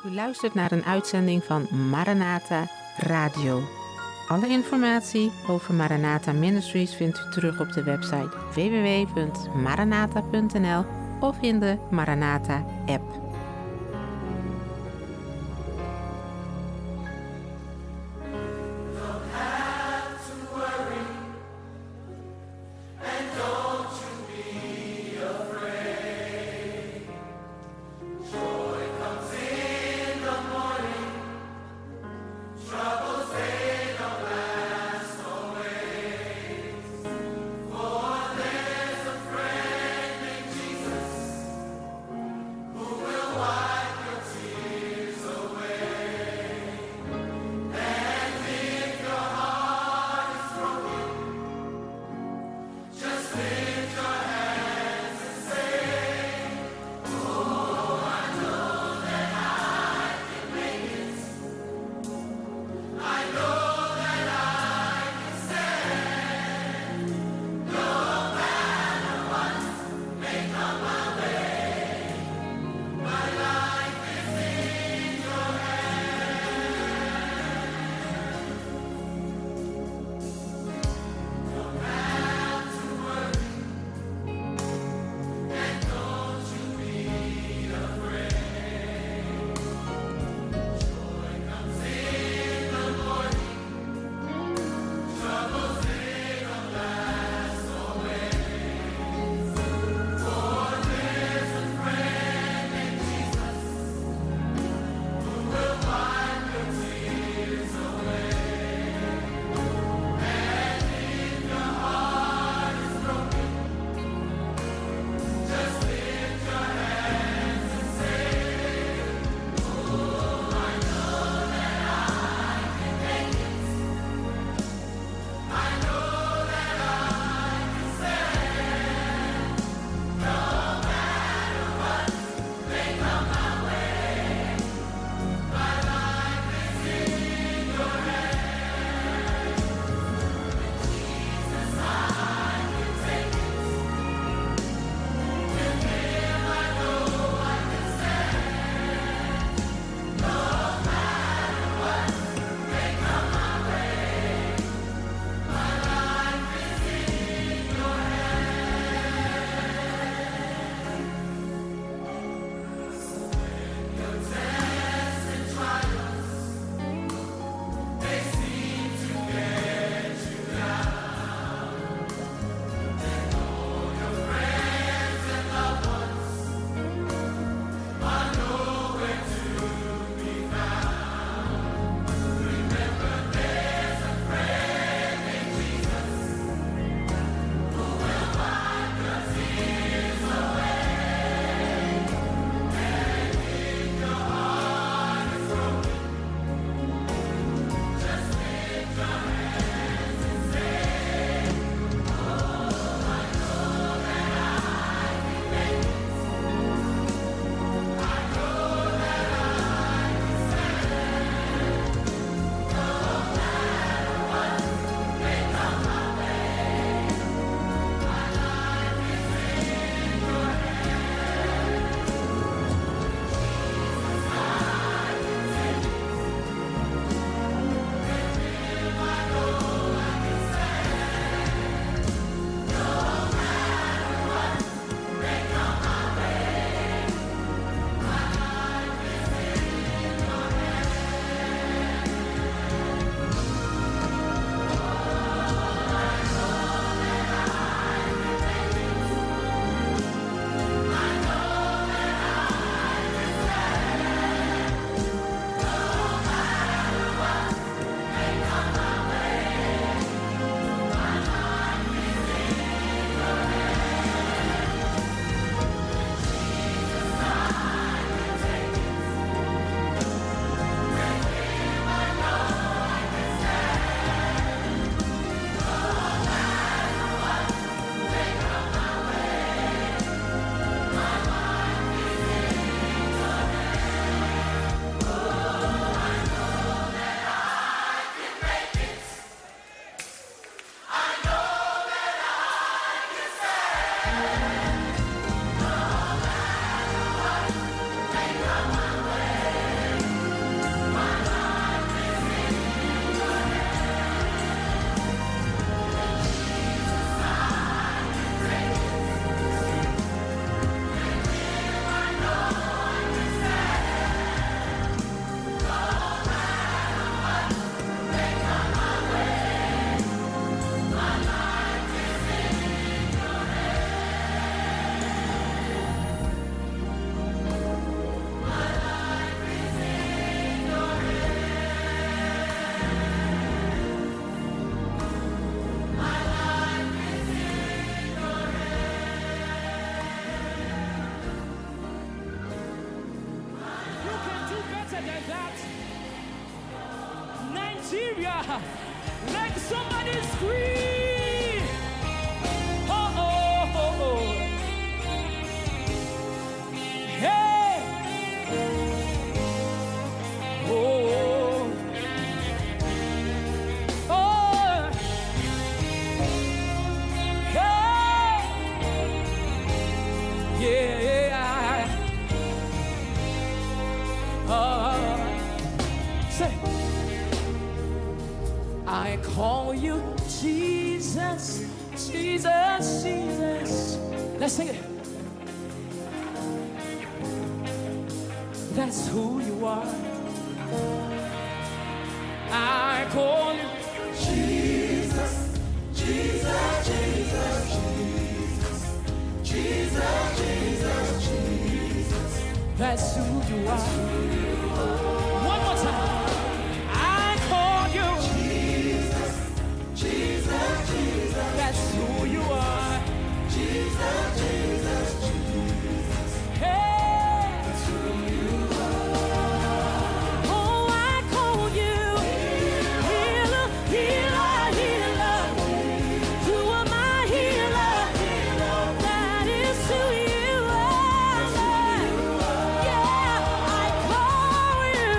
U luistert naar een uitzending van Maranatha Radio. Alle informatie over Maranatha Ministries vindt u terug op de website www.maranatha.nl of in de Maranatha app. Will Hallelujah. Let somebody scream. Oh, oh, oh, oh. Hey. Oh. Oh. Hey. Yeah. Say, I call you Jesus, Jesus, Jesus. Let's sing it. That's who you are. I call you Jesus, Jesus, Jesus, Jesus, Jesus, Jesus, Jesus. That's who you are. One more time. I call you Jesus, Jesus, Jesus. That's who you are. Jesus, Jesus, Jesus. Hey, that's who you are. Oh, I call you healer, healer, healer. You are my healer. That is who you are. Yeah, I call you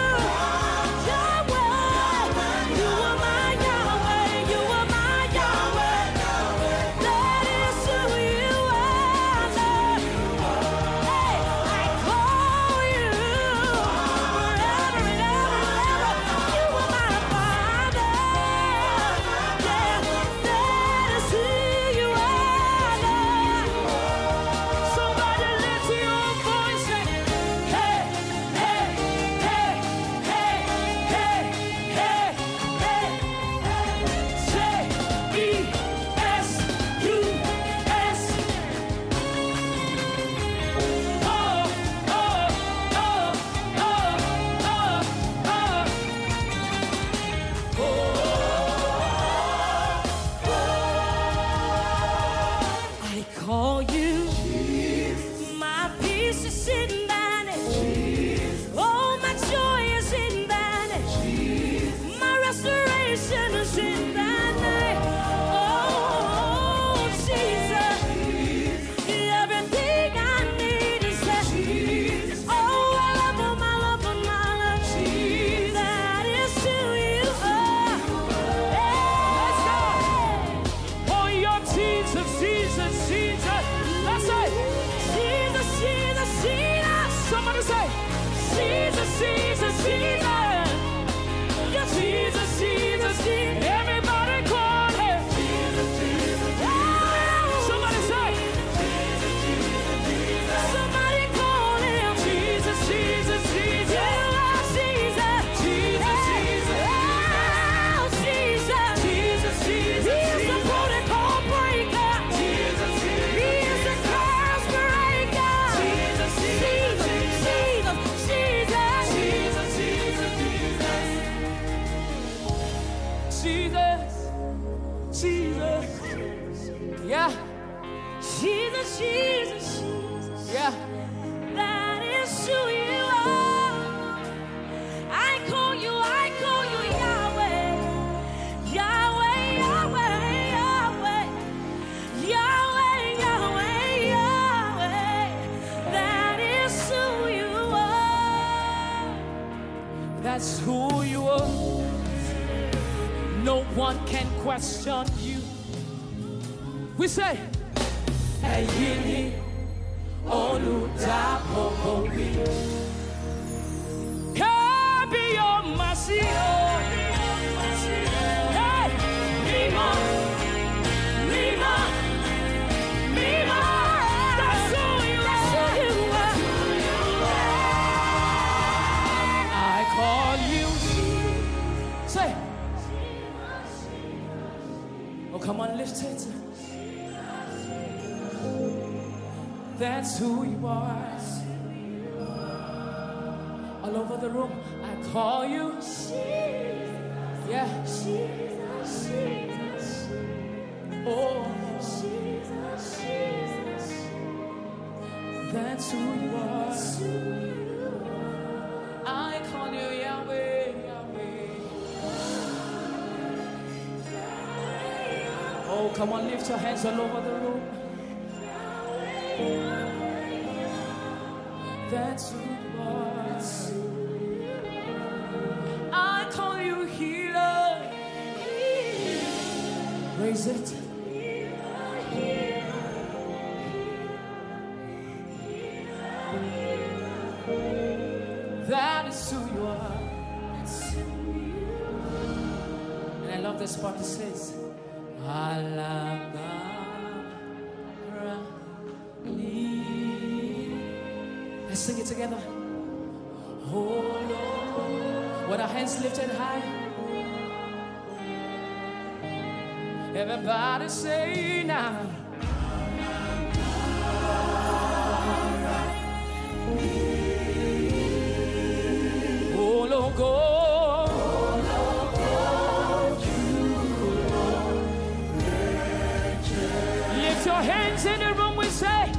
Yahweh. You are my Yahweh. You are my Yahweh. That is who you are. Hey, I call you forever and ever and ever. You are my Father. Yeah, that is who you are. Somebody lift your voice and hey, hey, hey, hey, hey, hey, hey. Say E-S-U-S. Oh, oh, oh, oh, oh, oh. I call you my peace is in vanish. Oh, my joy is in vanish. My restoration is in vanish. Oh, Jesus. Everything I need is there. Oh, I love him, I love him, I love him. That is who you are. Let's go. Oh, your Jesus, Jesus, Jesus. Let's say, Jesus, Jesus, Jesus. Somebody say, Jesus, Jesus, Jesus. Yeah, Jesus, Jesus, Jesus. Everybody call him. Jesus, Jesus, Jesus. Somebody say, Jesus, Jesus, Jesus. Somebody call him. Jesus, Jesus, Jesus. You are Jesus. Jesus, Jesus. Oh, Jesus. Jesus, Jesus. He is the protocol breaker. Jesus, Jesus. He is the curse breaker. Jesus, Jesus, Jesus, Jesus, Jesus, Jesus, Jesus, Jesus. Yeah. Jesus, Jesus, Jesus. Yeah. That is who you are. I call you Yahweh. Yahweh, Yahweh, Yahweh. Yahweh, Yahweh, Yahweh. That is who you are. That's who you are. No one can question you. We say, Eyini olùdáàbòbò mi. Kábíyèsí o. Hey, mímọ́, mímọ́, mímọ́. That's who you are. I call you. Say. Oh, come on, lift it. That's who you are. All over the room, I call you. Yeah. Oh. That's who you are. I call you Yahweh, Yahweh. Come on, lift your hands all over the room. That's who you are. I call you healer. Raise it. That is who you are. And I love this part that says, let's sing it together. Oh Lord, with our hands lifted high. Everybody say now. Oh Lord God, lift your hands in the room, we say.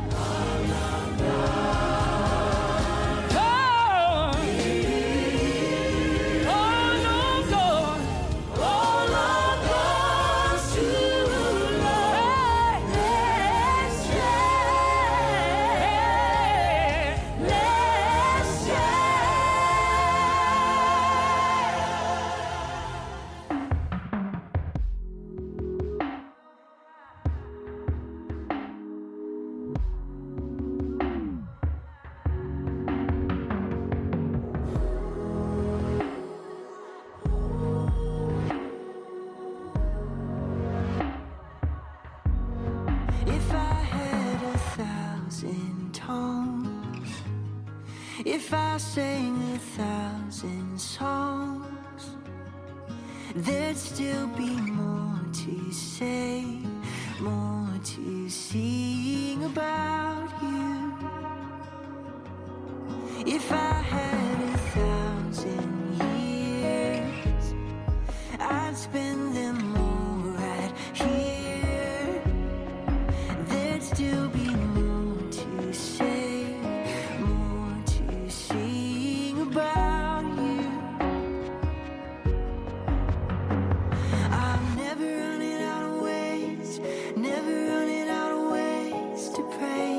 If I sang 1,000 songs, there'd still be more to say, more to sing about you. If I had 1,000 years, I'd spend them all right here. There'd still be more to say, about you. I'm never running out of ways, never running out of ways to pray.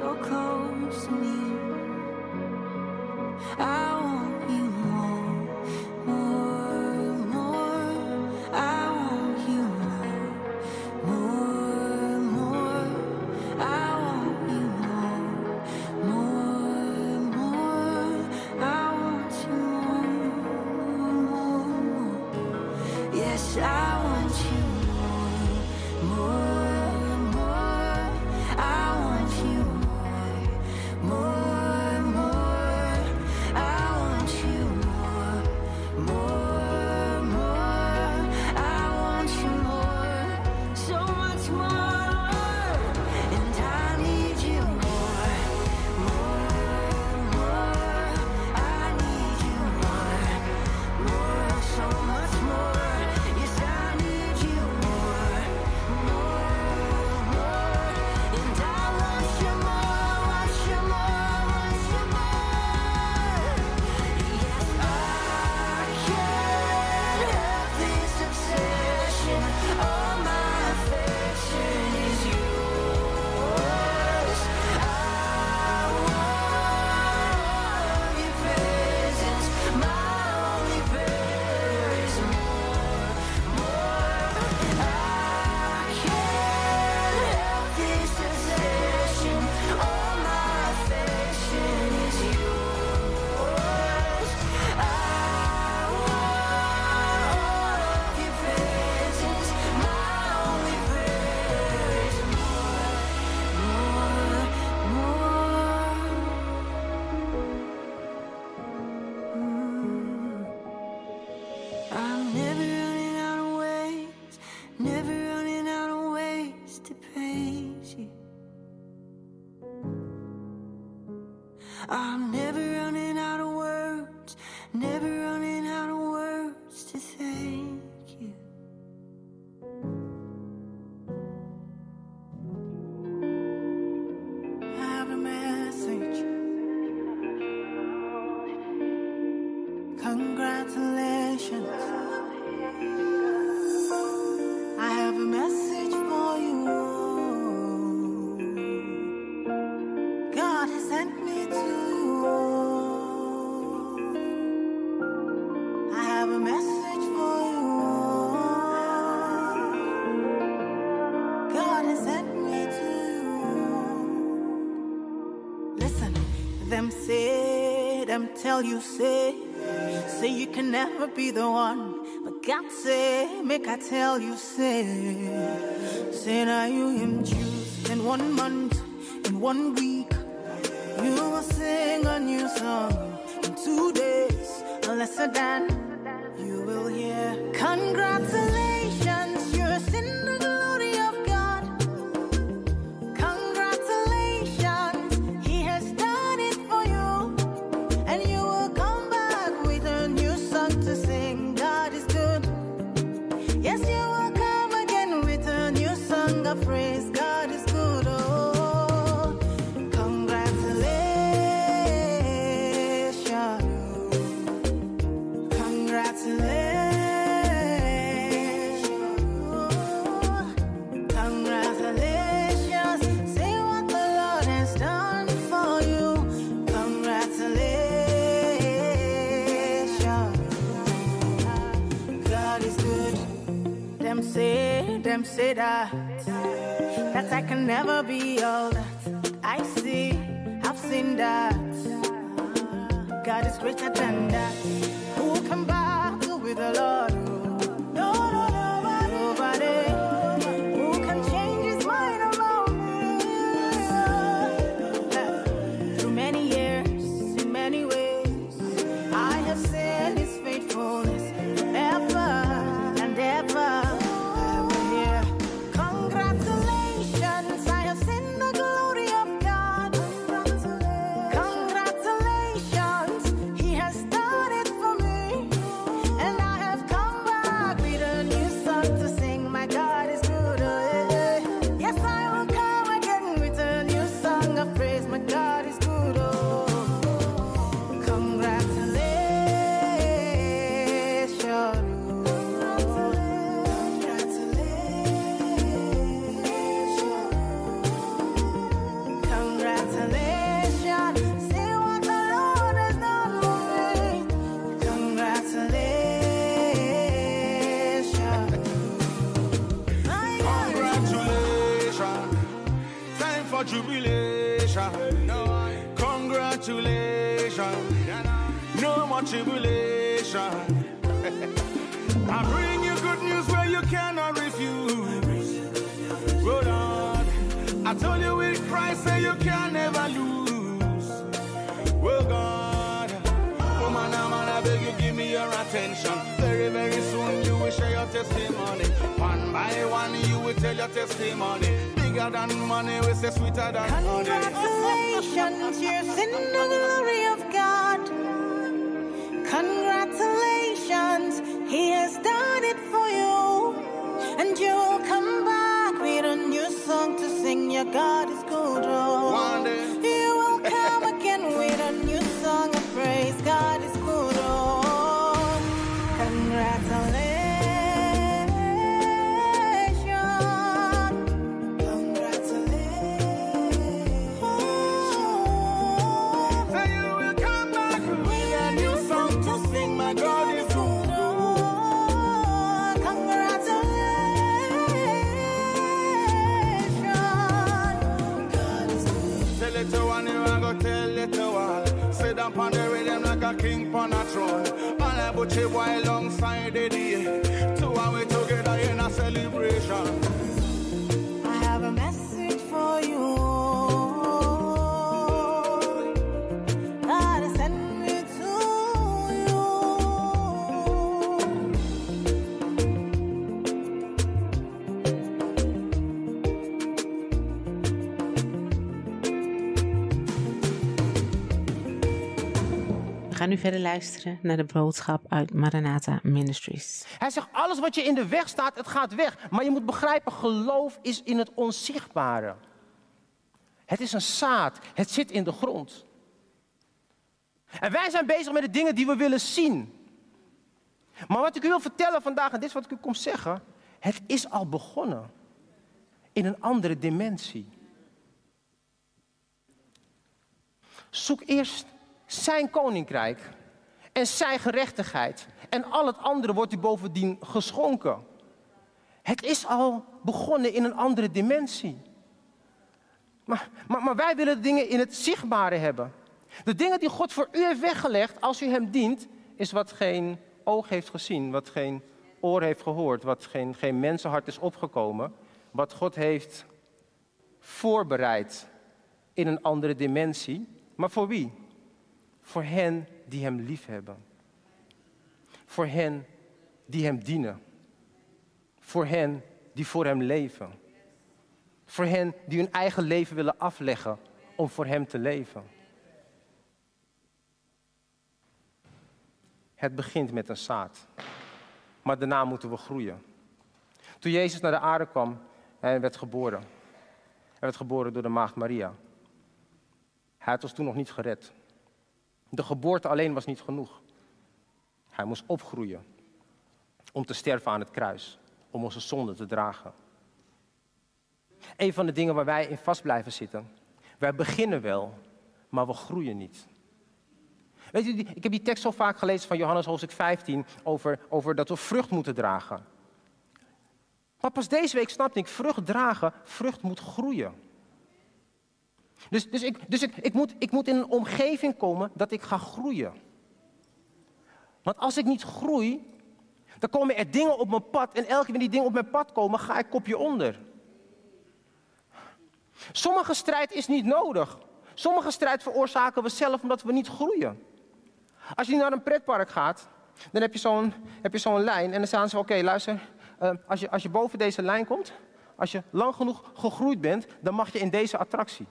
so close to me. I want you more, more, more. I want you more, more, more. I want you more, more, more. I want you more, more, more. Yes, I want you more, more. I want you more, more. I want you more, more. I want you more, so much more. And I need you more, more. I need you more, so much more. Yes, I need you more, more. And I want you more, want you more, want you more. Yes, I can't help this obsession. All my affection is yours. I want your presence. My only prayer is more, more. I can't help this obsession. All my affection is yours. I want your presence. My only prayer is more, more. I'm never running out of ways, never running out of ways to praise you. I'm never running out of words, never running out of words to thank you. I have a message. Congratulations. I have a message for you. God has sent me to you. I have a message for you. God has sent me to you. Listen, them say, them tell you, say you can never be the one. But God say, make I tell you, say now you him choose. In 1 month, in 1 week, you will sing a new song. In 2 days, lesser than, you will hear. Congratulations, you're in the glory of God. Congratulations, He has done it for you. And you will come back with a new song to sing. God is good. Yes, you will come again with a new song of praise. God is good. Oh, congratulations. Congratulations. Congratulations. Say what the Lord has done for you. Congratulations. God is good. Them say that I can never be all that I see. I've seen that God is greater than that. Who can battle with the Lord? No, nobody. Who can change His mind about me? Through many years, in many ways, I have seen His faithfulness forever and ever. I will hear congratulations. I have seen the glory of God. Congratulations, He has done it for me, and I have come more jubilation. Congratulations. No more tribulation. I bring you good news where you cannot refuse. Oh Lord, I told you with Christ say you can never lose. Oh God, oh man, I beg you give me your attention. Very, very soon you will share your testimony. One by one you will tell your testimony. Bigger than money, we say sweeter than honey. Congratulations, you're in the glory of God. Congratulations, He has done it for you. And you'll come back with a new song to sing. Your God is good, oh. One day You will come again with a new song of praise. God is good, oh. Congratulations. Sit up on the rhythm like a king on a throne. And I put you alongside the day. Two and we together in a celebration. I have a message for you. God has sent me to you. We gaan nu verder luisteren naar de boodschap uit Maranatha Ministries. Hij zegt, alles wat je in de weg staat, het gaat weg. Maar je moet begrijpen, geloof is in het onzichtbare. Het is een zaad, het zit in de grond. En wij zijn bezig met de dingen die we willen zien. Maar wat ik u wil vertellen vandaag, en dit is wat ik u kom zeggen. Het is al begonnen. In een andere dimensie. Zoek eerst zijn koninkrijk en zijn gerechtigheid. En al het andere wordt u bovendien geschonken. Het is al begonnen in een andere dimensie. Maar wij willen de dingen in het zichtbare hebben. De dingen die God voor u heeft weggelegd als u hem dient, is wat geen oog heeft gezien, wat geen oor heeft gehoord, wat geen mensenhart is opgekomen. Wat God heeft voorbereid in een andere dimensie. Maar voor wie? Voor hen die hem liefhebben. Voor hen die hem dienen. Voor hen die voor hem leven. Voor hen die hun eigen leven willen afleggen om voor hem te leven. Het begint met een zaad. Maar daarna moeten we groeien. Toen Jezus naar de aarde kwam, hij werd geboren. Hij werd geboren door de maagd Maria. Hij was toen nog niet gered. De geboorte alleen was niet genoeg. Hij moest opgroeien. Om te sterven aan het kruis. Om onze zonde te dragen. Een van de dingen waar wij in vast blijven zitten. Wij beginnen wel, maar we groeien niet. Weet u, ik heb die tekst zo vaak gelezen van Johannes hoofdstuk 15. Over dat we vrucht moeten dragen. Maar pas deze week snapte ik, vrucht dragen, vrucht moet groeien. Dus ik moet in een omgeving komen dat ik ga groeien. Want als ik niet groei, dan komen er dingen op mijn pad. En elke keer die dingen op mijn pad komen, ga ik kopje onder. Sommige strijd is niet nodig. Sommige strijd veroorzaken we zelf omdat we niet groeien. Als je naar een pretpark gaat, dan heb je zo'n lijn. En dan staan ze, oké, luister, als je boven deze lijn komt, als je lang genoeg gegroeid bent, dan mag je in deze attractie.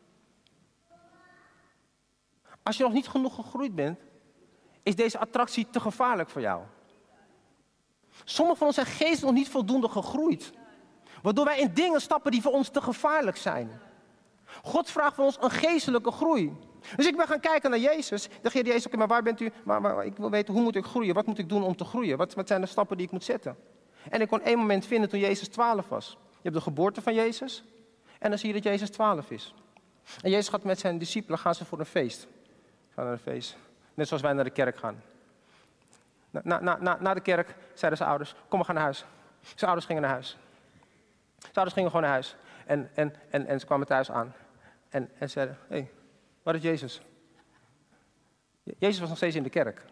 Als je nog niet genoeg gegroeid bent, is deze attractie te gevaarlijk voor jou. Sommigen van ons zijn geestelijk nog niet voldoende gegroeid. Waardoor wij in dingen stappen die voor ons te gevaarlijk zijn. God vraagt van ons een geestelijke groei. Dus ik ben gaan kijken naar Jezus. Dan ging Jezus, oké, maar waar bent u? Maar ik wil weten, hoe moet ik groeien? Wat moet ik doen om te groeien? Wat zijn de stappen die ik moet zetten? En ik kon één moment vinden toen Jezus 12 was. Je hebt de geboorte van Jezus. En dan zie je dat Jezus 12 is. En Jezus gaat met zijn discipelen, gaan ze voor een feest. Gaan naar een feest. Net zoals wij naar de kerk gaan. Na de kerk zeiden zijn ouders, kom, we gaan naar huis. Zijn ouders gingen naar huis. Zijn ouders gingen gewoon naar huis. En ze kwamen thuis aan. En zeiden, hé, waar is Jezus? Jezus was nog steeds in de kerk.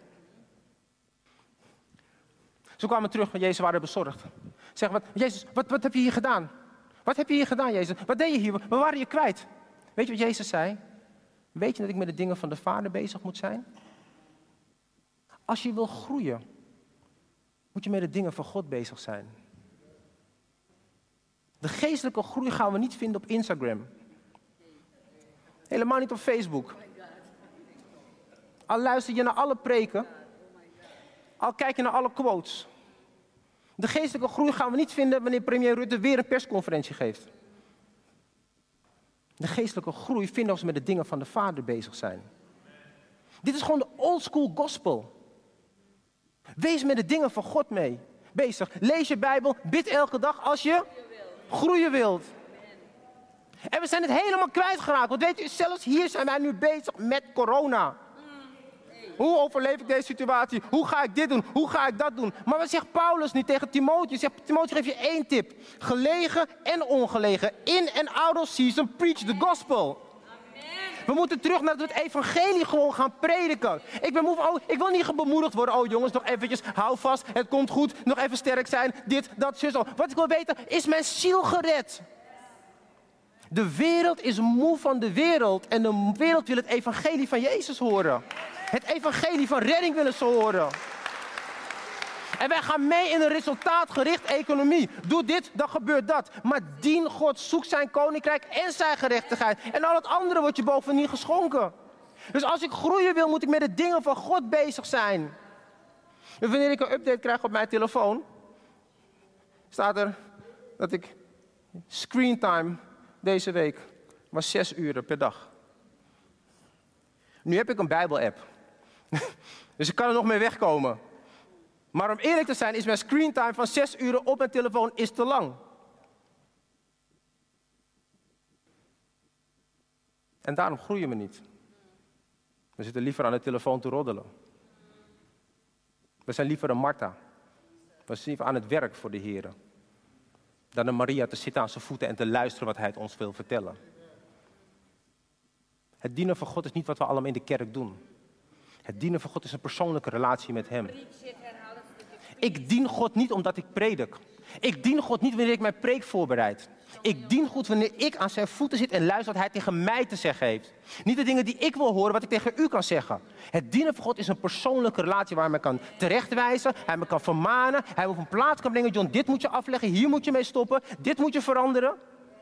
Ze kwamen terug, want Jezus waren bezorgd. Zeggen, Jezus, wat heb je hier gedaan? Wat heb je hier gedaan, Jezus? Wat deed je hier? We waren je kwijt. Weet je wat Jezus zei? Weet je dat ik met de dingen van de Vader bezig moet zijn? Als je wil groeien, moet je met de dingen van God bezig zijn. De geestelijke groei gaan we niet vinden op Instagram. Helemaal niet op Facebook. Al luister je naar alle preken. Al kijk je naar alle quotes. De geestelijke groei gaan we niet vinden wanneer premier Rutte weer een persconferentie geeft. De geestelijke groei vinden we als we met de dingen van de Vader bezig zijn. Dit is gewoon de old school gospel. Wees met de dingen van God mee bezig. Lees je Bijbel, bid elke dag als je groeien wilt. En we zijn het helemaal kwijtgeraakt. Want weet u, zelfs hier zijn wij nu bezig met corona. Hoe overleef ik deze situatie? Hoe ga ik dit doen? Hoe ga ik dat doen? Maar wat zegt Paulus nu tegen Timotheus? Zegt Timotheus, geef je 1 tip. Gelegen en ongelegen. In en out of season, preach the gospel. We moeten terug naar het evangelie gewoon gaan prediken. Ik wil niet bemoedigd worden. Oh jongens, nog eventjes, hou vast, het komt goed. Nog even sterk zijn, dit, dat, zo. Wat ik wil weten, is mijn ziel gered? De wereld is moe van de wereld. En de wereld wil het evangelie van Jezus horen. Het evangelie van redding willen ze horen. En wij gaan mee in een resultaatgericht economie. Doe dit, dan gebeurt dat. Maar dien God, zoek zijn koninkrijk en zijn gerechtigheid. En al het andere wordt je bovendien geschonken. Dus als ik groeien wil, moet ik met de dingen van God bezig zijn. En wanneer ik een update krijg op mijn telefoon, staat er dat ik screentime deze week was 6 uur per dag. Nu heb ik een Bijbel-app. Dus ik kan er nog mee wegkomen. Maar om eerlijk te zijn is mijn screentime van 6 uur op mijn telefoon is te lang. En daarom groeien we niet. We zitten liever aan de telefoon te roddelen. We zijn liever een Martha. We zijn liever aan het werk voor de Heer. Dan een Maria te zitten aan zijn voeten en te luisteren wat hij ons wil vertellen. Het dienen van God is niet wat we allemaal in de kerk doen. Het dienen van God is een persoonlijke relatie met hem. Ik dien God niet omdat ik predik. Ik dien God niet wanneer ik mijn preek voorbereid. Ik dien God wanneer ik aan zijn voeten zit en luister wat hij tegen mij te zeggen heeft. Niet de dingen die ik wil horen, wat ik tegen u kan zeggen. Het dienen van God is een persoonlijke relatie waar hij me kan terechtwijzen. Hij me kan vermanen. Hij me op een plaats kan brengen. John, dit moet je afleggen. Hier moet je mee stoppen. Dit moet je veranderen.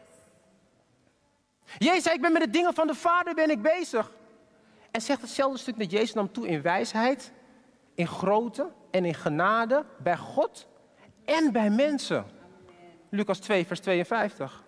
Jezus zei, ik ben met de dingen van de Vader ben ik bezig. En zegt hetzelfde stuk dat Jezus nam toe in wijsheid, in grootte en in genade bij God en bij mensen. Lucas 2, vers 52.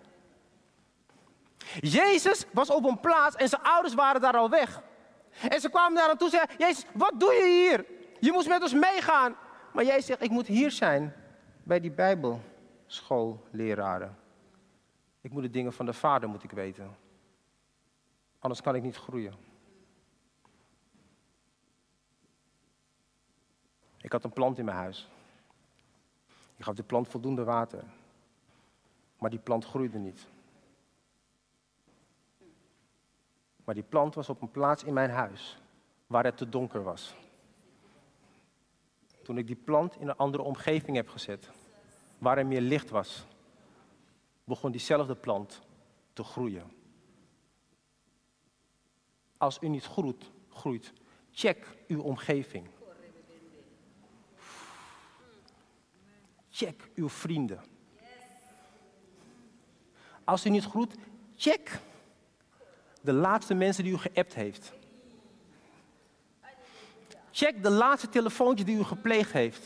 Jezus was op een plaats en zijn ouders waren daar al weg. En ze kwamen daar aan toe en zeiden, Jezus, wat doe je hier? Je moest met ons meegaan. Maar Jezus zegt, ik moet hier zijn bij die bijbelschoolleraren. Ik moet de dingen van de Vader moet ik weten. Anders kan ik niet groeien. Ik had een plant in mijn huis. Ik gaf de plant voldoende water. Maar die plant groeide niet. Maar die plant was op een plaats in mijn huis waar het te donker was. Toen ik die plant in een andere omgeving heb gezet, waar er meer licht was, begon diezelfde plant te groeien. Als u niet groeit, check uw omgeving. Check uw vrienden. Als u niet groeit, check de laatste mensen die u geappt heeft. Check de laatste telefoontje die u gepleegd heeft.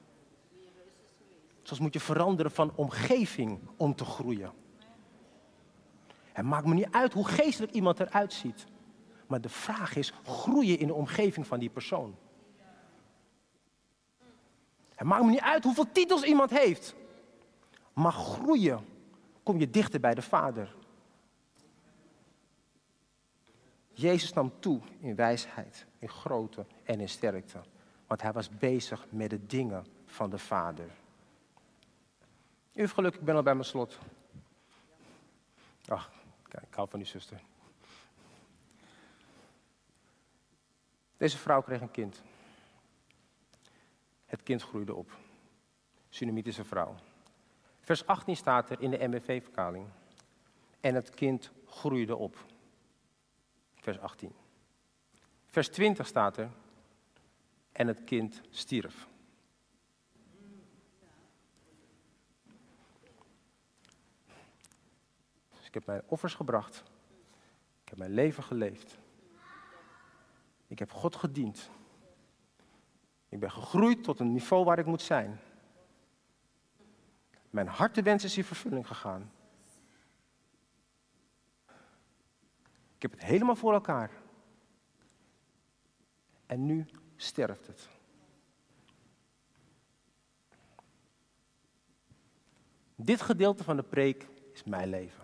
Soms moet je veranderen van omgeving om te groeien. Het maakt me niet uit hoe geestelijk iemand eruit ziet. Maar de vraag is, groei je in de omgeving van die persoon? Het maakt me niet uit hoeveel titels iemand heeft. Maar groeien, kom je dichter bij de Vader. Jezus nam toe in wijsheid, in grootte en in sterkte. Want hij was bezig met de dingen van de Vader. U heeft geluk, ik ben al bij mijn slot. Ach, kijk, ik hou van die zuster. Deze vrouw kreeg een kind. Het kind groeide op. Sunamitische vrouw. Vers 18 staat er in de MBV-vertaling. En het kind groeide op. Vers 18. Vers 20 staat er. En het kind stierf. Dus ik heb mijn offers gebracht. Ik heb mijn leven geleefd. Ik heb God gediend. Ik ben gegroeid tot een niveau waar ik moet zijn. Mijn hartenwens is in vervulling gegaan. Ik heb het helemaal voor elkaar. En nu sterft het. Dit gedeelte van de preek is mijn leven.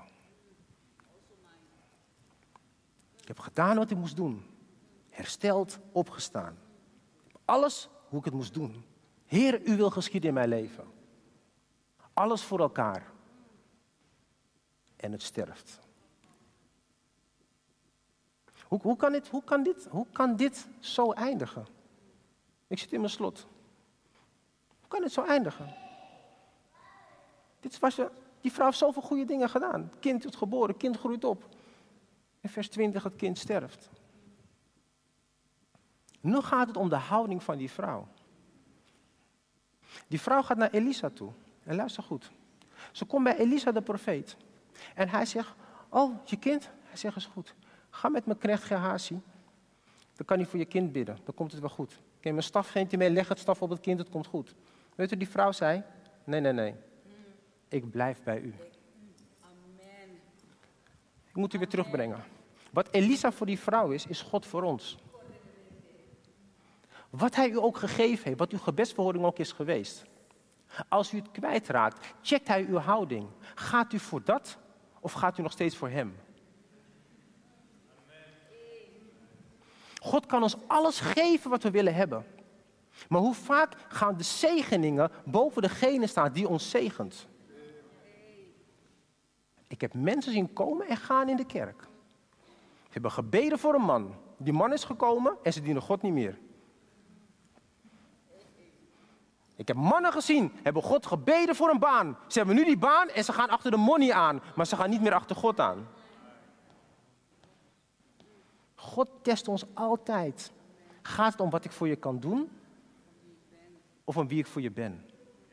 Ik heb gedaan wat ik moest doen. Hersteld, opgestaan. Alles hoe ik het moest doen. Heer, u wil geschieden in mijn leven. Alles voor elkaar. En het sterft. Hoe kan dit zo eindigen? Ik zit in mijn slot. Hoe kan dit zo eindigen? Die vrouw heeft zoveel goede dingen gedaan. Het kind wordt geboren, het kind groeit op. In vers 20, het kind sterft. Nu gaat het om de houding van die vrouw. Die vrouw gaat naar Elisa toe. En luister goed. Ze komt bij Elisa de profeet. En hij zegt, oh, je kind? Hij zegt, is goed. Ga met mijn knecht Gehazi. Dan kan hij voor je kind bidden. Dan komt het wel goed. Neem mijn staf, geef je mee, leg het staf op het kind, het komt goed. Weet u, die vrouw zei, nee. Ik blijf bij u. Amen. Ik moet u weer terugbrengen. Wat Elisa voor die vrouw is God voor ons. Wat hij u ook gegeven heeft, wat uw gebedsverhoring ook is geweest. Als u het kwijtraakt, checkt hij uw houding. Gaat u voor dat of gaat u nog steeds voor hem? God kan ons alles geven wat we willen hebben. Maar hoe vaak gaan de zegeningen boven degene staan die ons zegent? Ik heb mensen zien komen en gaan in de kerk. Ze hebben gebeden voor een man. Die man is gekomen en ze dienen God niet meer. Ik heb mannen gezien, hebben God gebeden voor een baan. Ze hebben nu die baan en ze gaan achter de money aan. Maar ze gaan niet meer achter God aan. God test ons altijd. Gaat het om wat ik voor je kan doen? Of om wie ik voor je ben?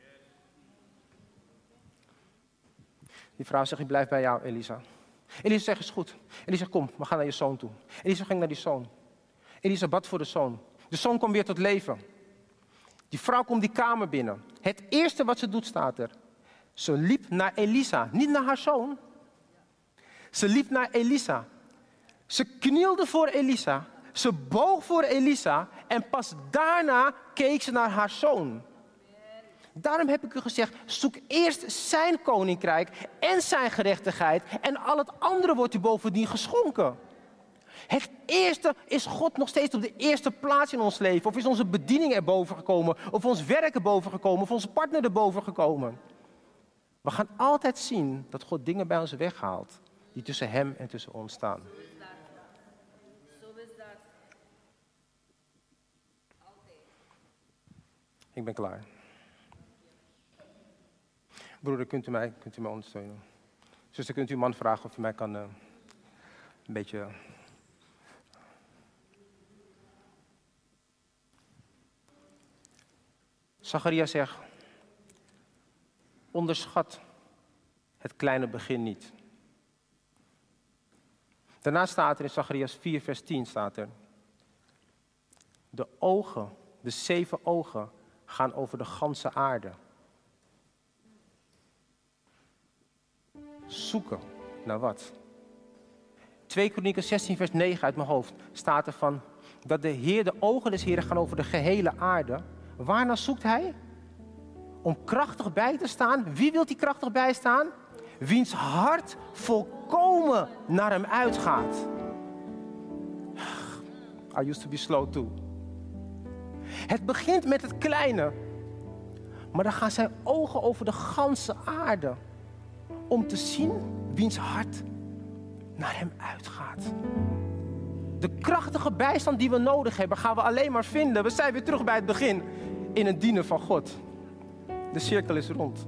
Die vrouw zegt, ik blijf bij jou, Elisa. Elisa zegt, is goed. Elisa, kom, we gaan naar je zoon toe. Elisa ging naar die zoon. Elisa bad voor de zoon. De zoon komt weer tot leven. Die vrouw komt die kamer binnen. Het eerste wat ze doet, staat er. Ze liep naar Elisa, niet naar haar zoon. Ze liep naar Elisa. Ze knielde voor Elisa. Ze boog voor Elisa. En pas daarna keek ze naar haar zoon. Daarom heb ik u gezegd, zoek eerst zijn koninkrijk en zijn gerechtigheid. En al het andere wordt u bovendien geschonken. Het eerste is God nog steeds op de eerste plaats in ons leven. Of is onze bediening erboven gekomen. Of ons werk erboven gekomen. Of onze partner erboven gekomen. We gaan altijd zien dat God dingen bij ons weghaalt. Die tussen hem en tussen ons staan. Ik ben klaar. Broeder, kunt u mij ondersteunen? Zuster, kunt u uw man vragen of u mij kan een beetje... Zacharias zegt, onderschat het kleine begin niet. Daarna staat er in Zacharias 4 vers 10 staat er. De ogen, de 7 ogen gaan over de ganse aarde. Zoeken naar wat? 2 Kronieken 16 vers 9 uit mijn hoofd staat er van dat de ogen des Heeren gaan over de gehele aarde. Waarnaar zoekt hij? Om krachtig bij te staan. Wie wil die krachtig bijstaan? Wiens hart volkomen naar hem uitgaat. I used to be slow too. Het begint met het kleine. Maar dan gaan zijn ogen over de ganse aarde. Om te zien wiens hart naar hem uitgaat. De krachtige bijstand die we nodig hebben, gaan we alleen maar vinden. We zijn weer terug bij het begin. In het dienen van God. De cirkel is rond.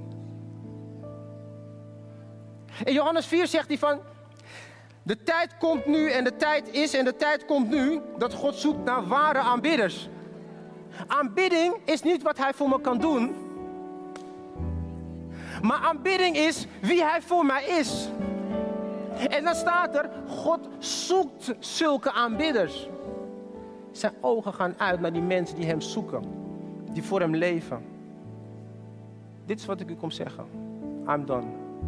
In Johannes 4 zegt hij van... De tijd komt nu en de tijd is en de tijd komt nu... dat God zoekt naar ware aanbidders. Aanbidding is niet wat hij voor me kan doen. Maar aanbidding is wie hij voor mij is. En dan staat er... God zoekt zulke aanbidders. Zijn ogen gaan uit naar die mensen die hem zoeken. Die voor hem leven. Dit is wat ik u kom zeggen. I'm done.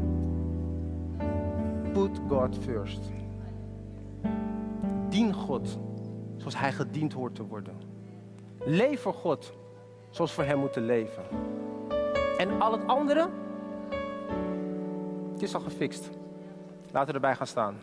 Put God first. Dien God zoals hij gediend hoort te worden. Leef voor God zoals we voor hem moeten leven. En al het andere, het is al gefixt. Laten we erbij gaan staan.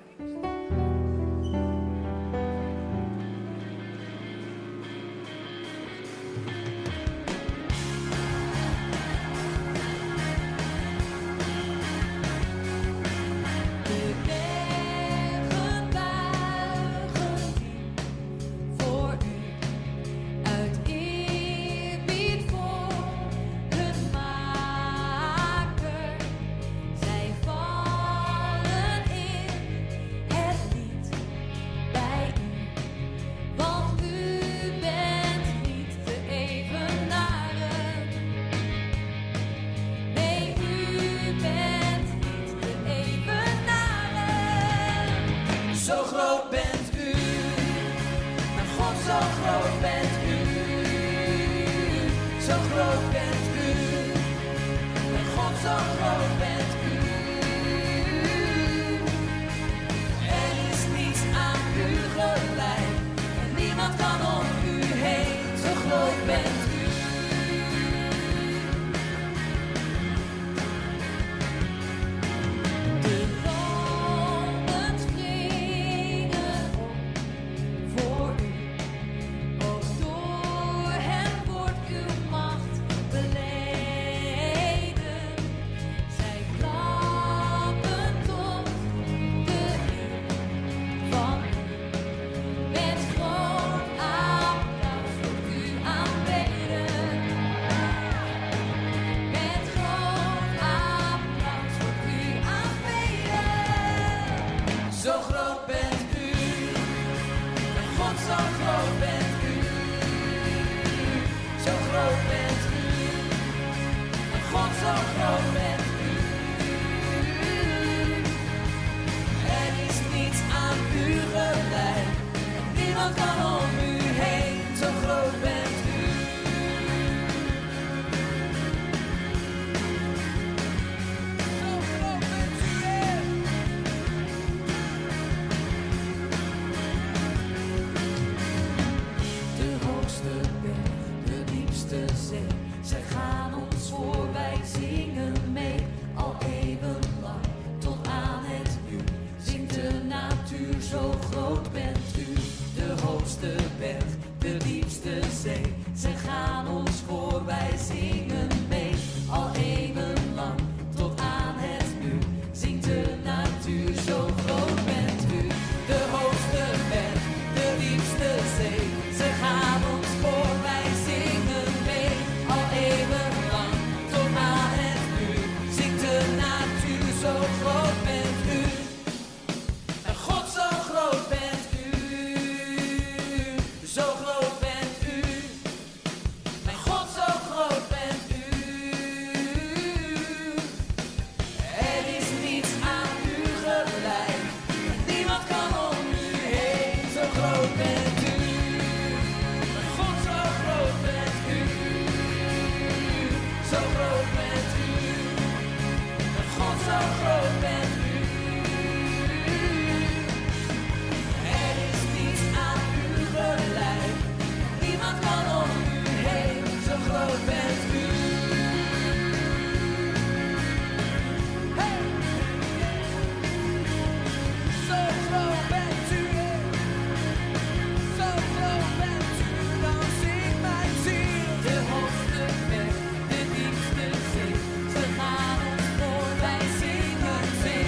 Ze gaan ons voorbij zingen.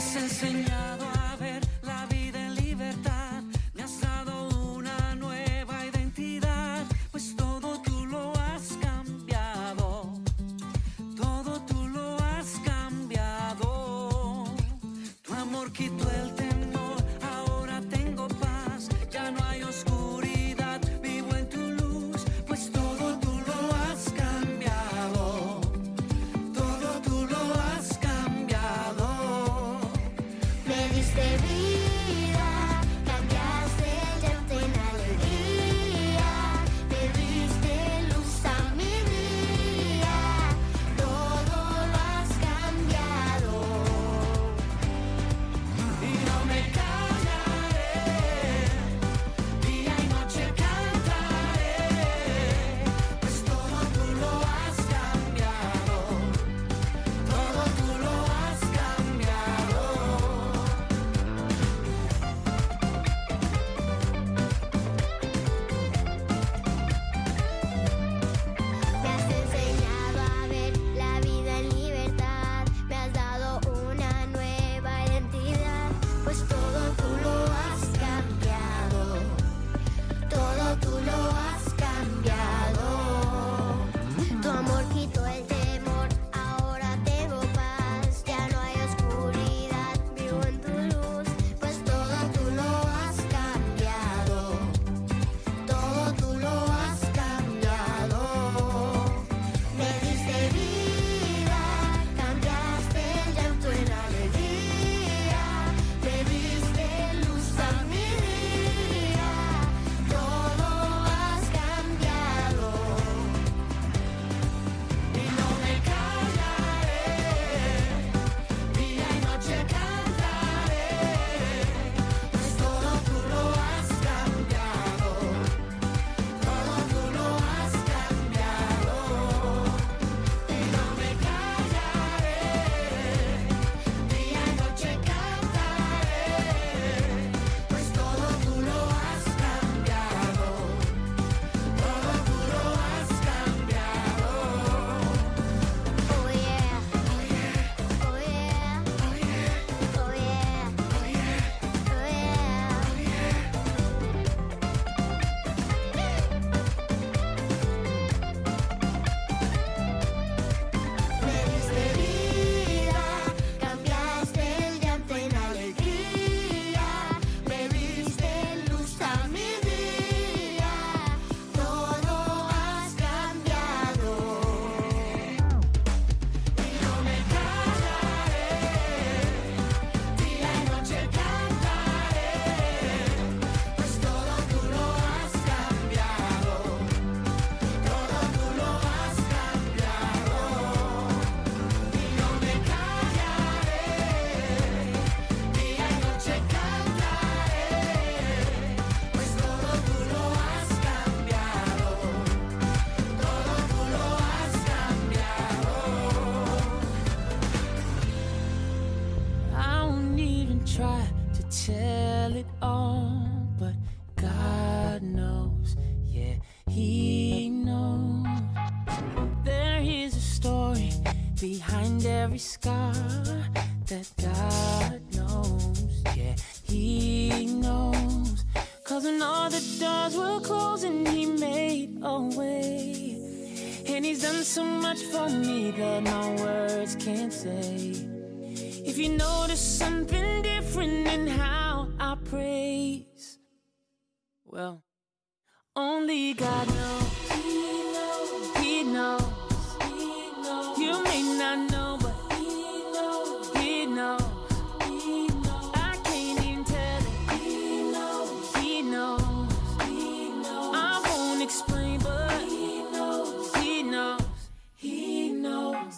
has enseñado a ver la vida en libertad, me has dado una nueva identidad, pues todo tú lo has cambiado, todo tú lo has cambiado. Tu amor quitó el temor, ahora tengo paz, ya no hay oscuridad, vivo en tu luz, pues todo tú lo has cambiado, todo tú lo has cambiado. Me diste vida, cambiaste el llanto en alegría, me diste luz a mi día, todo lo has cambiado. Y no me callaré, día y noche cantaré, pues todo tú lo has cambiado, todo tú lo has cambiado. Me has enseñado a ver la vida en libertad, me has dado una nueva identidad, pues todo tú lo has cambiado, todo tú lo has cambiado. Tu amor quitó el temor, ahora tengo paz, ya no hay oscuridad, vivo en tu luz, pues todo tú lo has cambiado, todo tú lo has cambiado. Me diste vida, cambiaste el llanto en alegría, me diste luz a mi día, todo has cambiado. Y no me callaré, día y noche cantaré, pues todo tú lo has cambiado, todo tú lo has cambiado. Y no me callaré, día y noche cantaré, pues todo tú lo has cambiado, todo tú lo has cambiado. Oh yeah, oh yeah, oh yeah, oh yeah, oh yeah, oh yeah. Me diste vida, cambiaste el llanto en alegría, me diste luz a mi día, todo has cambiado. Y no me callaré, día y noche cantaré, pues todo tú lo has cambiado, todo tú lo has cambiado. Y no me callaré, día y noche cantaré, pues todo tú lo has cambiado, todo tú lo has cambiado. I won't even try to tell it all, but God knows, yeah, He knows. There is a story behind every scar that God knows, yeah, He knows. 'Cause when all the doors were closing, He made a way. And He's done so much for me that no words can't say. If you notice something different in how I praise, well, only God knows. He knows. You may not know, but He knows. He knows. I can't even tell it. He knows. He knows. I won't explain, but He knows. He knows. He knows.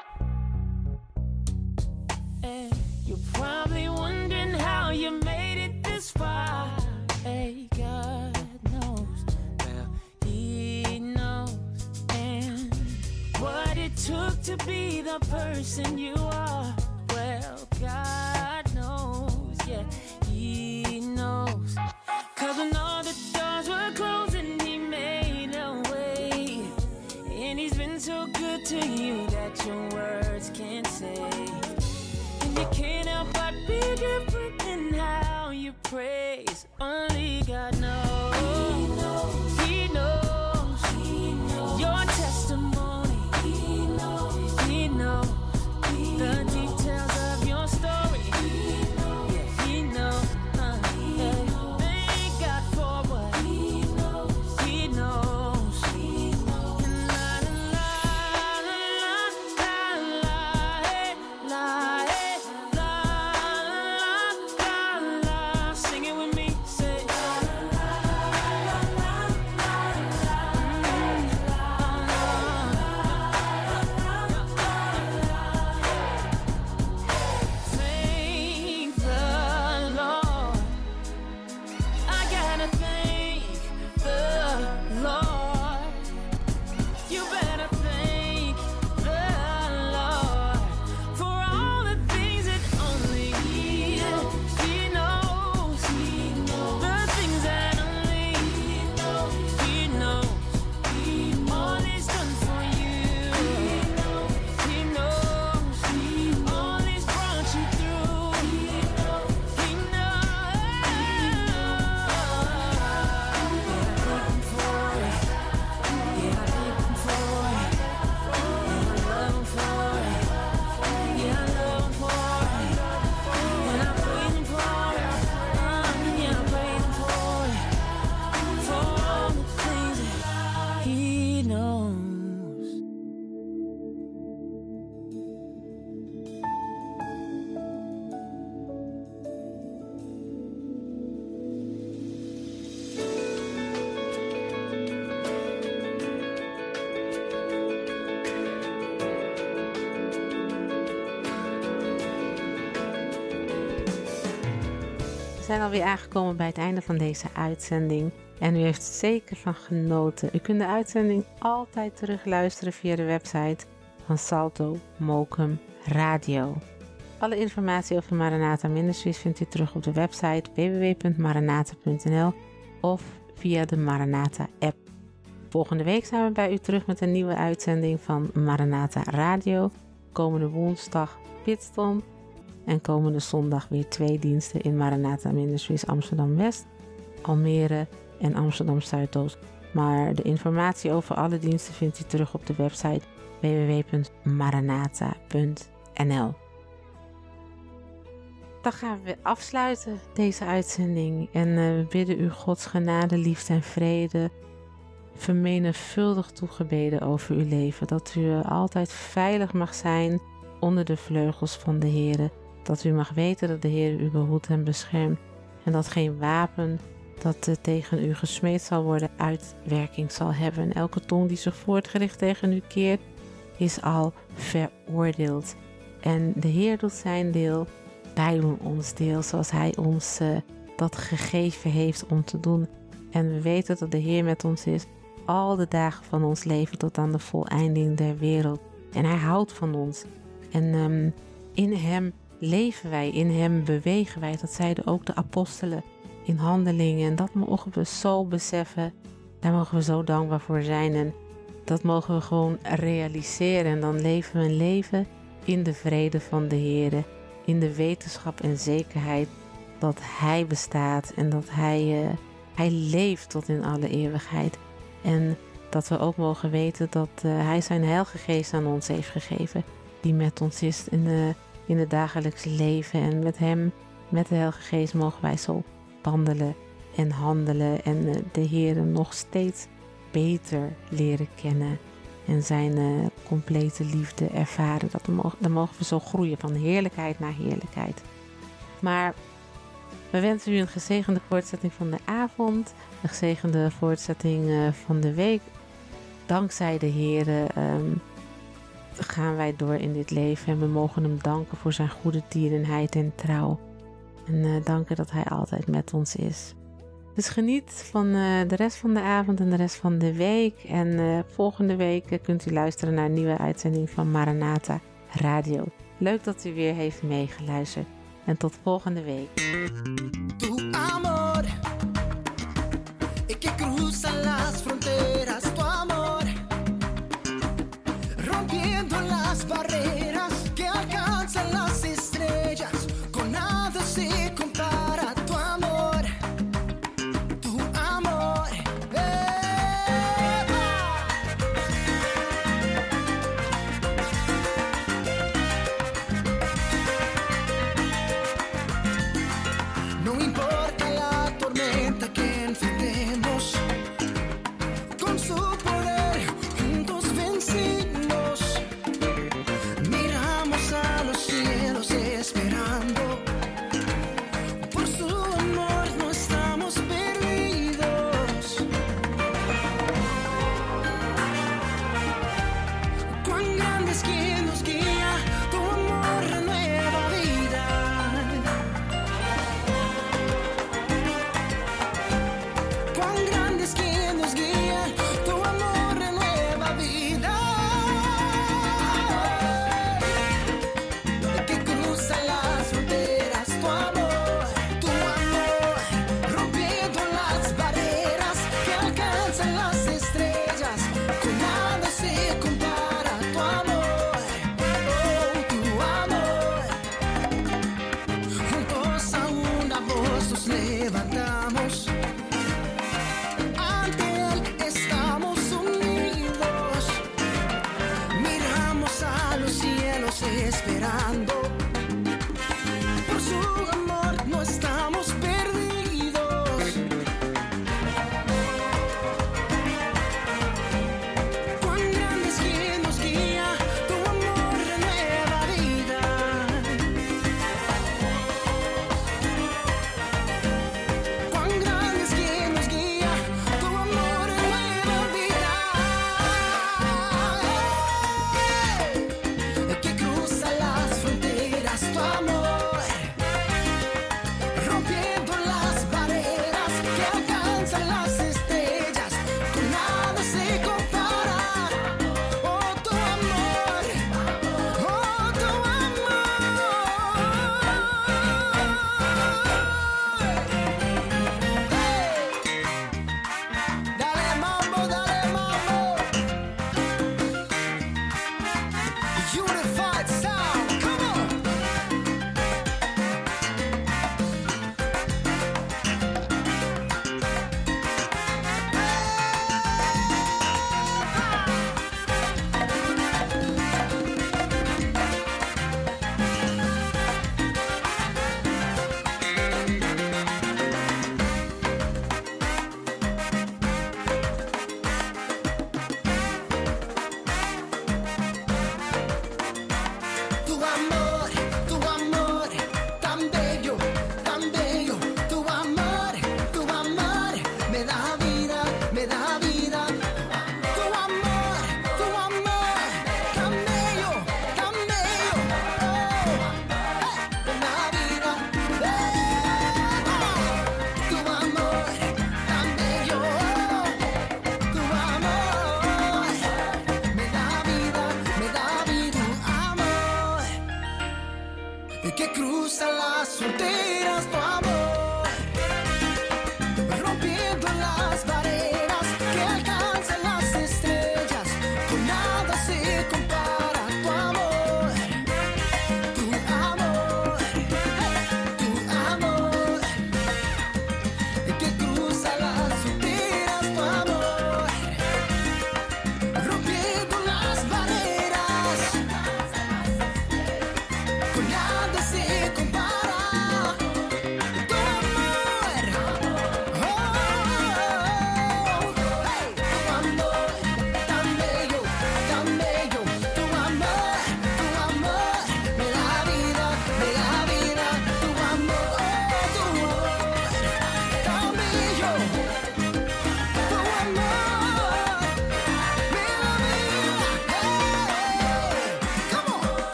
Hey, you're probably wondering how you made it this far. Hey, God knows. Well, He knows. And what it took to be the person you are. Well, God knows. Yeah, He knows. 'Cause when all the doors were closing, He made a way. And He's been so good to you that your words can't say. And you can't help but different in how you praise. Only God knows. He knows. Your testimony. He knows. The details of your story. He knows. Thank God for what He knows. He knows. La la la la la la la la. Sing it with me. Say la la la la la Thank the Lord. I gotta thank the Lord. You better thank the Lord for all the things that only He knows. The things that only He knows. All He's done for you. He knows. All He's brought you through. He He knows. We zijn alweer aangekomen bij het einde van deze uitzending. En u heeft er zeker van genoten. U kunt de uitzending altijd terugluisteren via de website van Salto Mokum Radio. Alle informatie over Maranatha Ministries vindt u terug op de website www.maranatha.nl of via de Maranatha app. Volgende week zijn we bij u terug met een nieuwe uitzending van Maranatha Radio. Komende woensdag Pitstop en komende zondag weer 2 diensten in Maranatha Ministries Amsterdam West, Almere en Amsterdam Zuidoost. Maar de informatie over alle diensten vindt u terug op de website www.maranatha.nl. Dan gaan we afsluiten deze uitzending en we bidden u Gods genade, liefde en vrede vermenigvuldig toegebeden over uw leven. Dat u altijd veilig mag zijn onder de vleugels van de Heere. Dat u mag weten dat de Heer u behoedt en beschermt en dat geen wapen dat tegen u gesmeed zal worden uitwerking zal hebben. Elke tong die zich voortgericht tegen u keert is al veroordeeld. En de Heer doet zijn deel, wij doen ons deel zoals Hij ons dat gegeven heeft om te doen. En we weten dat de Heer met ons is al de dagen van ons leven tot aan de voleinding der wereld. En Hij houdt van ons. En in Hem leven wij, in Hem bewegen wij. Dat zeiden ook de apostelen in Handelingen. En dat mogen we zo beseffen. Daar mogen we zo dankbaar voor zijn. En dat mogen we gewoon realiseren. En dan leven we een leven in de vrede van de Heer. In de wetenschap en zekerheid dat Hij bestaat. En dat Hij leeft tot in alle eeuwigheid. En dat we ook mogen weten dat Hij zijn Heilige Geest aan ons heeft gegeven. Die met ons is in het dagelijks leven. En met Hem, met de Heilige Geest, mogen wij zo wandelen en handelen. En de Heer nog steeds beter leren kennen. En zijn complete liefde ervaren. Dan mogen we zo groeien van heerlijkheid naar heerlijkheid. Maar we wensen u een gezegende voortzetting van de avond. Een gezegende voortzetting van de week. Dankzij de Heer gaan wij door in dit leven. En we mogen Hem danken voor zijn goede tierenheid en trouw. En danken dat Hij altijd met ons is. Dus geniet van de rest van de avond en de rest van de week. En volgende week kunt u luisteren naar een nieuwe uitzending van Maranatha Radio. Leuk dat u weer heeft meegeluisterd. En tot volgende week. Tu amor